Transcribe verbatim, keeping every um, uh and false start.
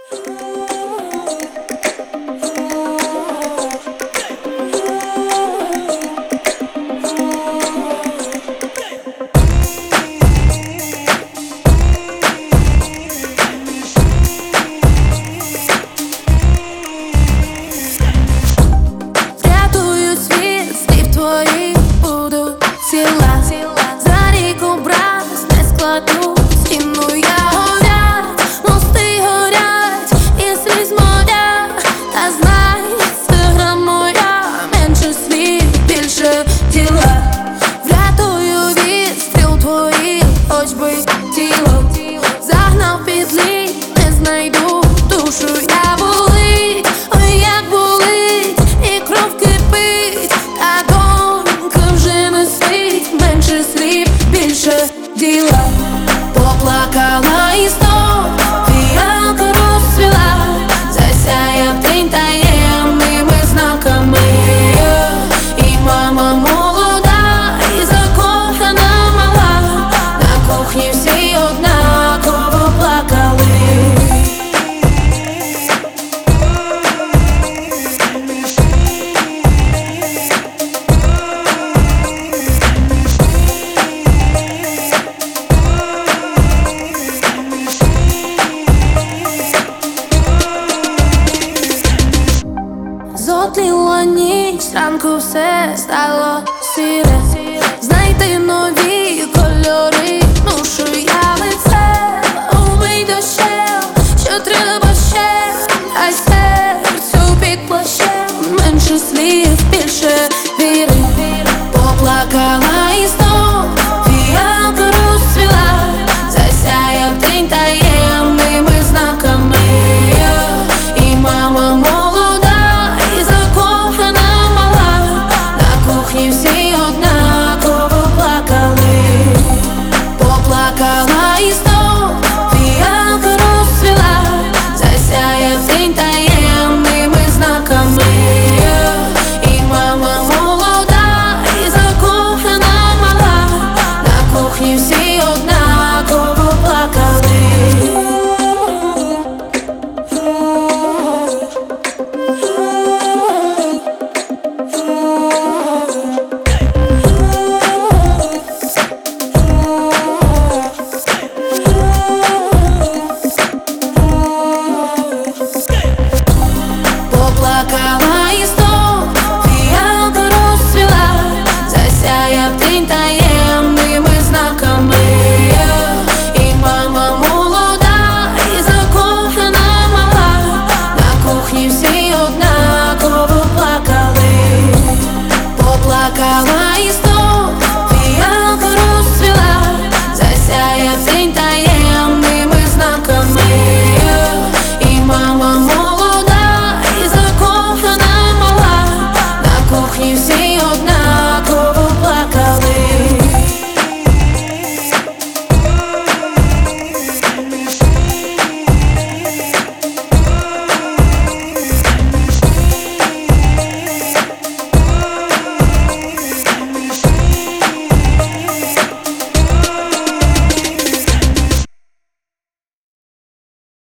Врятую світ, слів твоїх буду ціла. За рік образ не складу стіну я. Горять, мости горять, і сліз моя. Та знай, сестра моя, менше слів, більше діла. Врятую від стріл твоїх, хоч би тіло. Загнав під лід, не знайду душу я. Болить, ой, як болить, і кров кипить, та донька вже не спить. Менше слів, більше діла. Поплакала і знов фіалка розцвіла, засяяв день таємними знаками. І мама молода, і закохана мала, на кухні всі однаково плакали. Зотліла ніч, зранку все стало сіре. Знайти нові